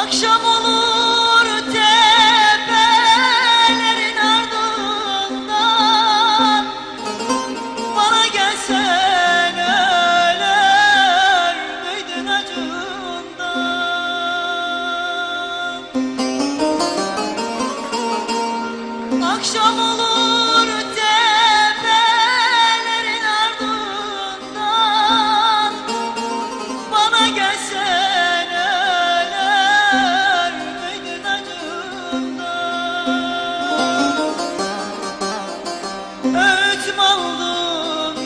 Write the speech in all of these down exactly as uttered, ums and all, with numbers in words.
Akşam olur tepelerin ardından, bana gelsen ölür müydün acından? Akşam olur tepelerin ardından, bana gelsen öğütüm aldım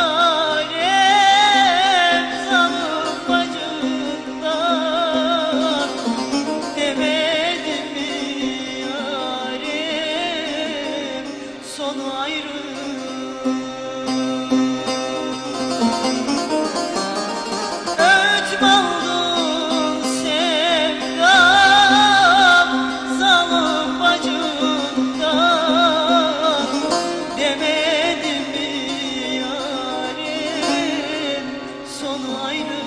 yarem zalim bacımdan, demedim mi yarem sonu ayrı. Öğütüm aldım sevdam zalim bacımdan, demedim mi yarem sonu ayrı.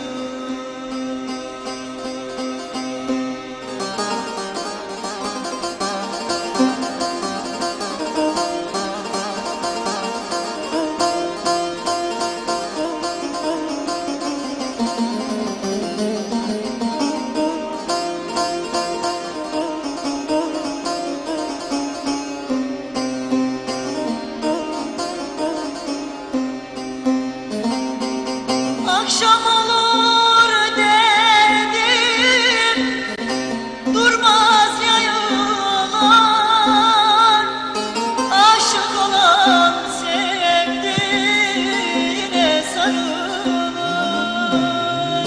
Akşam olur derdim, durmaz yayılan, aşık olan sevdiğine sarılır.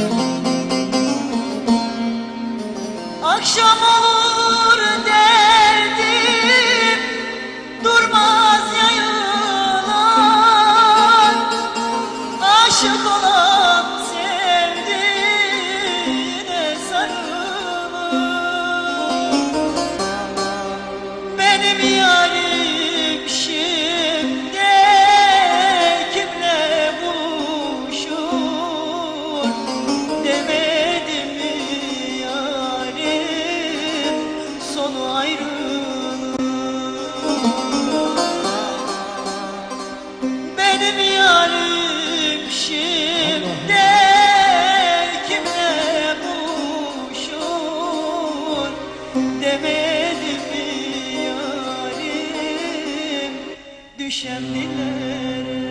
Akşam olur derdim, durmaz yayılan, aşık olan sevdiğine sarılır. Benim yarim şimdi kimle buluşur, demedim mi yarim sonu ayrı. Benim yarim şimdi kimle buluşur, demedim mi yarim düşen dillere.